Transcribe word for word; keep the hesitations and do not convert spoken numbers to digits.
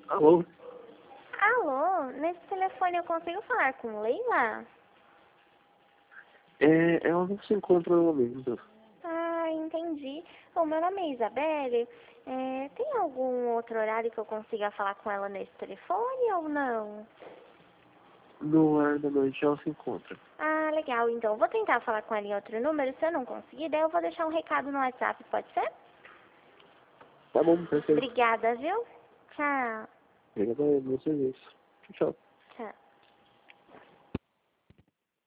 Alô? Alô, nesse telefone eu consigo falar com Leila? É, ela não se encontra no momento. Ah, entendi. O meu nome é Isabelle. É, tem algum outro horário que eu consiga falar com ela nesse telefone ou não? No horário da noite ela se encontra. Ah, legal. Então, vou tentar falar com ela em outro número. Se eu não conseguir, daí eu vou deixar um recado no WhatsApp, pode ser? Tá bom, perfeito. Obrigada, viu? Tchau. Obrigado a você, isso. Tchau.